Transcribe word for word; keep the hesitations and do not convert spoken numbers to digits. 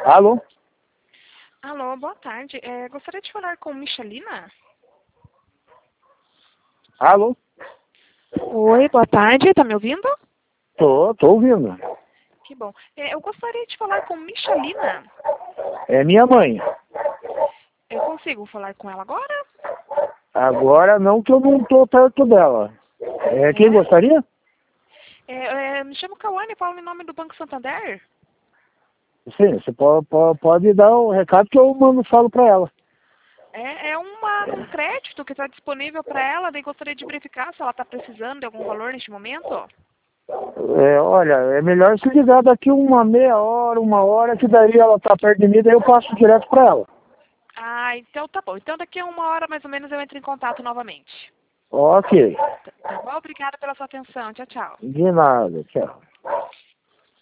Alô? Alô, boa tarde. É, gostaria de falar com Michelina? Alô? Oi, boa tarde. Tá me ouvindo? Tô, tô ouvindo. Que bom. É, eu gostaria de falar com Michelina. É minha mãe. Eu consigo falar com ela agora? Agora não que eu não tô perto dela. É, quem É? gostaria? É, é, me chamo Cauane, falo em nome do Banco Santander. Sim, você pode, pode, pode dar o recado que eu mando falo pra ela. É, é uma, um crédito que está disponível para ela, daí gostaria de verificar se ela está precisando de algum valor neste momento. É, olha, é melhor se ligar daqui uma meia hora, uma hora, que daí ela tá perto de mim, daí eu passo direto pra ela. Ah, então tá bom. Então daqui a uma hora mais ou menos eu entro em contato novamente. Ok. Tá, tá bom? Obrigada pela sua atenção. Tchau, tchau. De nada, tchau.